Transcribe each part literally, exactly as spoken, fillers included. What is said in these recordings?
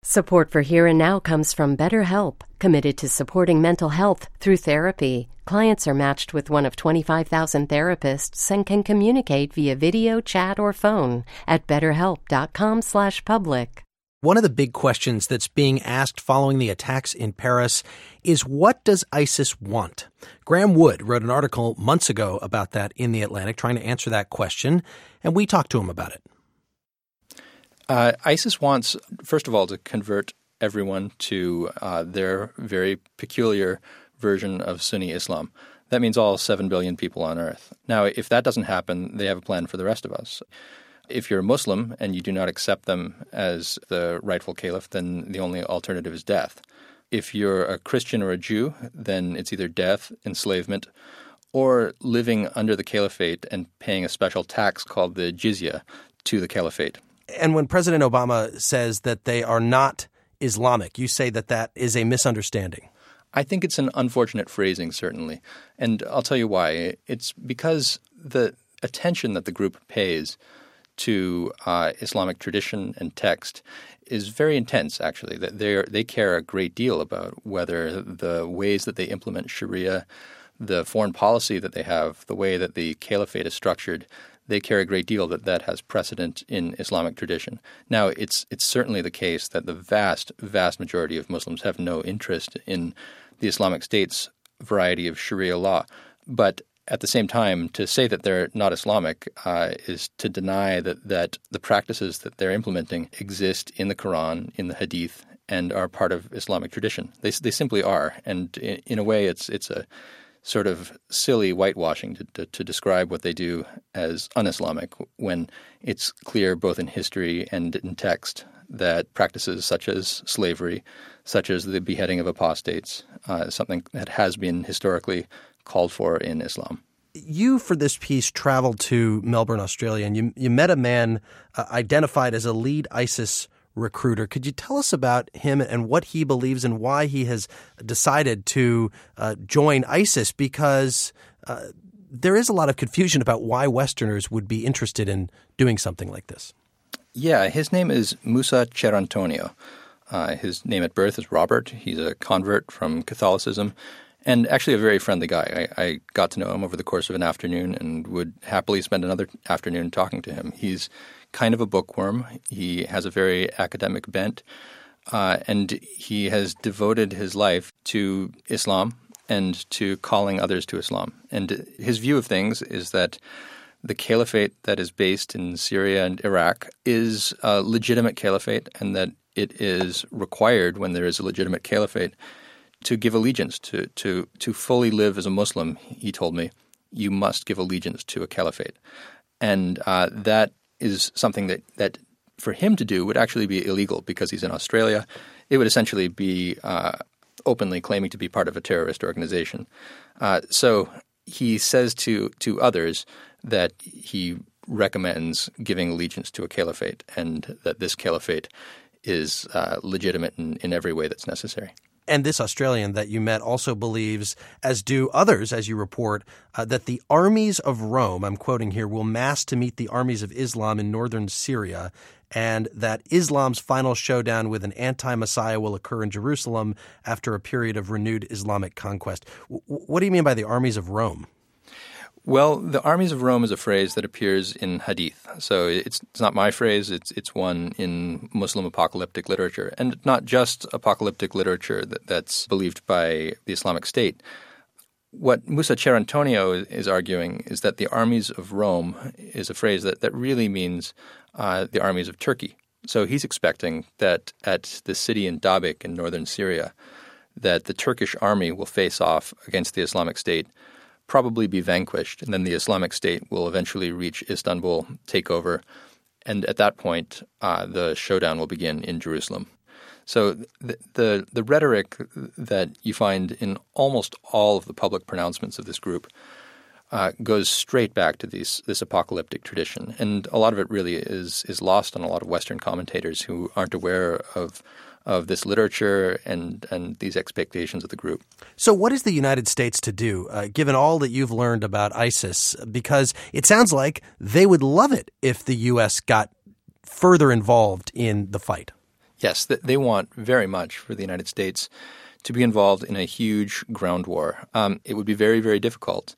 Support for Here and Now comes from BetterHelp, committed to supporting mental health through therapy. Clients are matched with one of twenty-five thousand therapists and can communicate via video, chat, or phone at betterhelp.com slash public. One of the big questions that's being asked following the attacks in Paris is, what does ISIS want? Graham Wood wrote an article months ago about that in The Atlantic, trying to answer that question, and we talked to him about it. Uh, ISIS wants, first of all, to convert everyone to uh, their very peculiar version of Sunni Islam. That means all seven billion people on earth. Now, if that doesn't happen, they have a plan for the rest of us. If you're a Muslim and you do not accept them as the rightful caliph, then the only alternative is death. If you're a Christian or a Jew, then it's either death, enslavement, or living under the caliphate and paying a special tax called the jizya to the caliphate. And when President Obama says that they are not Islamic, you say that that is a misunderstanding. I think it's an unfortunate phrasing, certainly. And I'll tell you why. It's because the attention that the group pays to uh, Islamic tradition and text is very intense, actually. They they care a great deal about whether the ways that they implement Sharia, the foreign policy that they have, the way that the caliphate is structured, they care a great deal that that has precedent in Islamic tradition. Now, it's it's certainly the case that the vast, vast majority of Muslims have no interest in the Islamic State's variety of Sharia law. But at the same time, to say that they're not Islamic uh, is to deny that, that the practices that they're implementing exist in the Quran, in the Hadith, and are part of Islamic tradition. They they simply are. And in, in a way, it's it's a sort of silly whitewashing to, to, to describe what they do as un-Islamic when it's clear both in history and in text that practices such as slavery, such as the beheading of apostates, uh, something that has been historically called for in Islam. You, for this piece, traveled to Melbourne, Australia, and you, you met a man uh, identified as a lead ISIS recruiter. Could you tell us about him and what he believes and why he has decided to uh, join ISIS? Because uh, there is a lot of confusion about why Westerners would be interested in doing something like this. Yeah, his name is Musa Cerantonio. Uh, his name at birth is Robert. He's a convert from Catholicism and actually a very friendly guy. I, I got to know him over the course of an afternoon and would happily spend another afternoon talking to him. He's kind of a bookworm. He has a very academic bent, uh, and he has devoted his life to Islam and to calling others to Islam. And his view of things is that the caliphate that is based in Syria and Iraq is a legitimate caliphate, and that it is required when there is a legitimate caliphate to give allegiance, to, to, to fully live as a Muslim. He told me, you must give allegiance to a caliphate. And uh, that is something that, that for him to do would actually be illegal because he's in Australia. It would essentially be uh, openly claiming to be part of a terrorist organization. Uh, so he says to, to others that he recommends giving allegiance to a caliphate and that this caliphate is uh, legitimate in, in every way that's necessary. And this Australian that you met also believes, as do others, as you report, uh, that the armies of Rome, I'm quoting here, will mass to meet the armies of Islam in northern Syria, and that Islam's final showdown with an anti-Messiah will occur in Jerusalem after a period of renewed Islamic conquest. W- what do you mean by the armies of Rome? Well, the armies of Rome is a phrase that appears in Hadith. So it's, it's not my phrase. It's it's one in Muslim apocalyptic literature, and not just apocalyptic literature that, that's believed by the Islamic State. What Musa Cerantonio is arguing is that the armies of Rome is a phrase that, that really means uh, the armies of Turkey. So he's expecting that at the city in Dabik in northern Syria, that the Turkish army will face off against the Islamic State, probably be vanquished, and then the Islamic State will eventually reach Istanbul, take over, and at that point, uh, the showdown will begin in Jerusalem. So the, the the rhetoric that you find in almost all of the public pronouncements of this group uh, goes straight back to these, this apocalyptic tradition, and a lot of it really is is lost on a lot of Western commentators who aren't aware of of this literature and, and these expectations of the group. So what is the United States to do, uh, given all that you've learned about ISIS? Because it sounds like they would love it if the U S got further involved in the fight. Yes, they want very much for the United States to be involved in a huge ground war. Um, it would be very, very difficult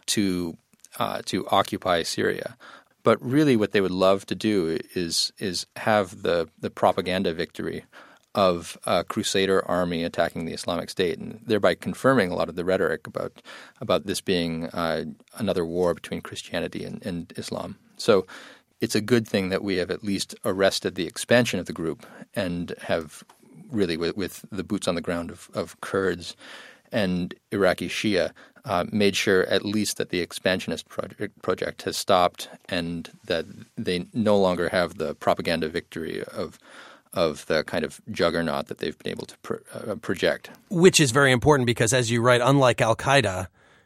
to uh, to occupy Syria. But really what they would love to do is is have the, the propaganda victory of a crusader army attacking the Islamic State, and thereby confirming a lot of the rhetoric about about this being uh, another war between Christianity and, and Islam. So it's a good thing that we have at least arrested the expansion of the group and have really, with, with the boots on the ground of, of Kurds and Iraqi Shia, uh, made sure at least that the expansionist project, project has stopped and that they no longer have the propaganda victory of of the kind of juggernaut that they've been able to pro, uh, project. Which is very important because, as you write, unlike al-Qaeda,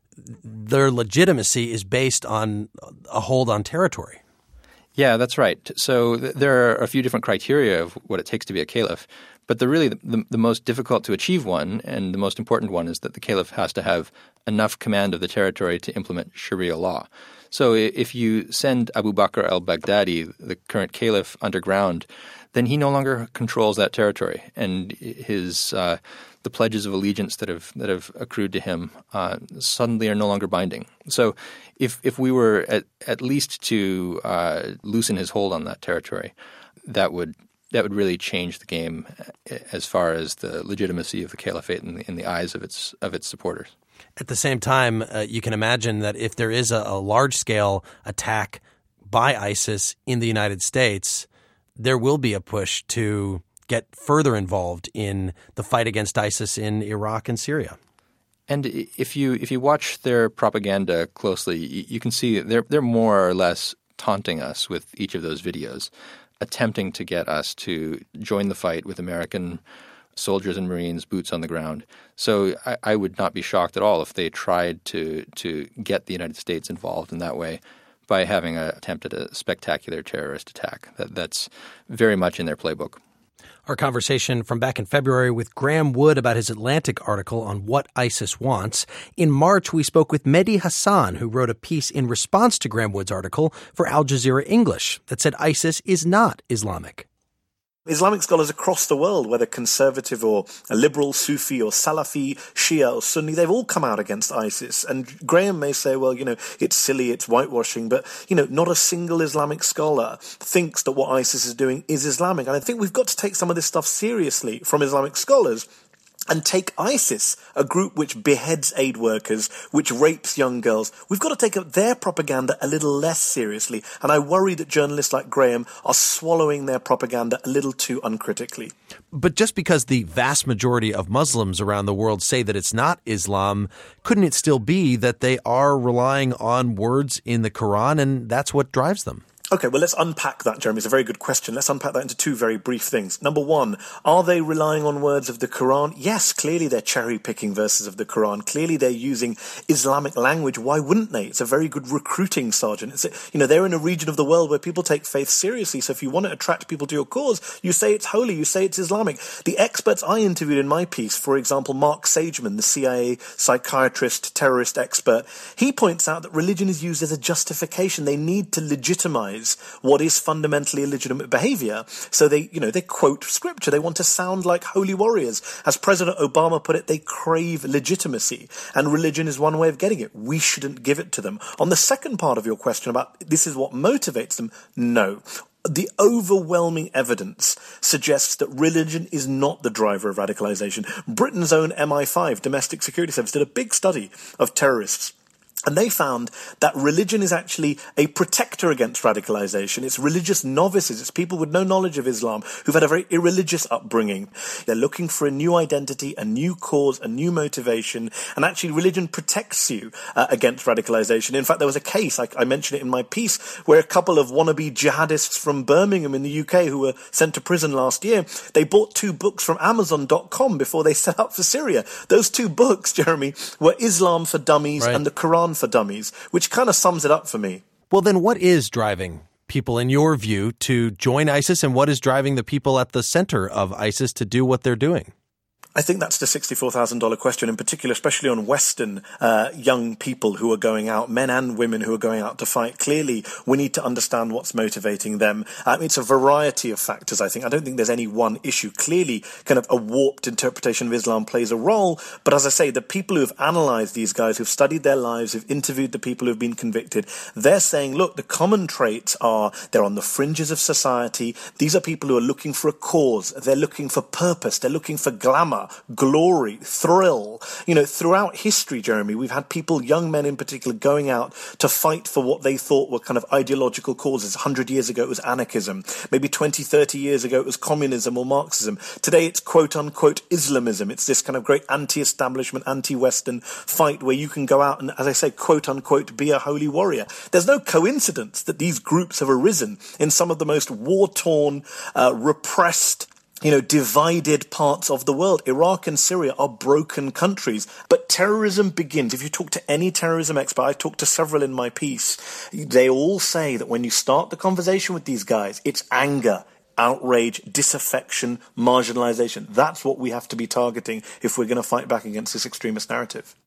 their legitimacy is based on a hold on territory. Yeah, that's right. So th- there are a few different criteria of what it takes to be a caliph, but the really the, the, the most difficult to achieve one and the most important one is that the caliph has to have enough command of the territory to implement Sharia law. So if you send Abu Bakr al-Baghdadi, the current caliph, underground, then he no longer controls that territory, and his uh, the pledges of allegiance that have that have accrued to him uh, suddenly are no longer binding. So, if if we were at at least to uh, loosen his hold on that territory, that would that would really change the game as far as the legitimacy of the caliphate in the, in the eyes of its of its supporters. At the same time, uh, you can imagine that if there is a, a large-scale attack by ISIS in the United States, there will be a push to get further involved in the fight against ISIS in Iraq and Syria. And if you if you watch their propaganda closely, you can see they're they're more or less taunting us with each of those videos, attempting to get us to join the fight with American soldiers and Marines, boots on the ground. So I, I would not be shocked at all if they tried to to get the United States involved in that way by having an attempt at a spectacular terrorist attack. That, that's very much in their playbook. Our conversation from back in February with Graham Wood about his Atlantic article on what ISIS wants. In March, we spoke with Mehdi Hasan, who wrote a piece in response to Graham Wood's article for Al Jazeera English that said ISIS is not Islamic. Islamic scholars across the world, whether conservative or liberal, Sufi or Salafi, Shia or Sunni, they've all come out against ISIS. And Graham may say, well, you know, it's silly, it's whitewashing, but, you know, not a single Islamic scholar thinks that what ISIS is doing is Islamic. And I think we've got to take some of this stuff seriously from Islamic scholars and take ISIS, a group which beheads aid workers, which rapes young girls. We've got to take their propaganda a little less seriously. And I worry that journalists like Graham are swallowing their propaganda a little too uncritically. But just because the vast majority of Muslims around the world say that it's not Islam, couldn't it still be that they are relying on words in the Quran and that's what drives them? Okay, well, let's unpack that, Jeremy. It's a very good question. Let's unpack that into two very brief things. Number one, are they relying on words of the Quran? Yes, clearly they're cherry-picking verses of the Quran. Clearly they're using Islamic language. Why wouldn't they? It's a very good recruiting sergeant. It's a, you know, they're in a region of the world where people take faith seriously. So if you want to attract people to your cause, you say it's holy, you say it's Islamic. The experts I interviewed in my piece, for example, Mark Sageman, the C I A psychiatrist, terrorist expert, he points out that religion is used as a justification. They need to legitimize what is fundamentally illegitimate behavior. So they, you know, they quote scripture. They want to sound like holy warriors. As President Obama put it, they crave legitimacy. And religion is one way of getting it. We shouldn't give it to them. On the second part of your question about this is what motivates them, no. The overwhelming evidence suggests that religion is not the driver of radicalization. Britain's own M I five, Domestic Security Service, did a big study of terrorists. And they found that religion is actually a protector against radicalization. It's religious novices. It's people with no knowledge of Islam who've had a very irreligious upbringing. They're looking for a new identity, a new cause, a new motivation. And actually religion protects you uh, against radicalization. In fact, there was a case, I, I mentioned it in my piece, where a couple of wannabe jihadists from Birmingham in the U K who were sent to prison last year, they bought two books from Amazon dot com before they set out for Syria. Those two books, Jeremy, were Islam for Dummies right. and the Quran for Dummies, which kind of sums it up for me. Well, then what is driving people, in your view, to join ISIS, and what is driving the people at the center of ISIS to do what they're doing? I think that's the sixty-four thousand dollars question in particular, especially on Western uh, young people who are going out, men and women who are going out to fight. Clearly, we need to understand what's motivating them. Um, it's a variety of factors, I think. I don't think there's any one issue. Clearly, kind of a warped interpretation of Islam plays a role. But as I say, the people who have analysed these guys, who've studied their lives, who've interviewed the people who've been convicted, they're saying, look, the common traits are they're on the fringes of society. These are people who are looking for a cause. They're looking for purpose. They're looking for glamour, glory, thrill. You know, throughout history, Jeremy, we've had people, young men in particular, going out to fight for what they thought were kind of ideological causes. one hundred years ago, it was anarchism. Maybe twenty, thirty years ago, it was communism or Marxism. Today, it's quote-unquote Islamism. It's this kind of great anti-establishment, anti-Western fight where you can go out and, as I say, quote-unquote, be a holy warrior. There's no coincidence that these groups have arisen in some of the most war-torn, uh, repressed, you know, divided parts of the world. Iraq and Syria are broken countries, but terrorism begins. If you talk to any terrorism expert, I talked to several in my piece, they all say that when you start the conversation with these guys, it's anger, outrage, disaffection, marginalization. That's what we have to be targeting if we're going to fight back against this extremist narrative.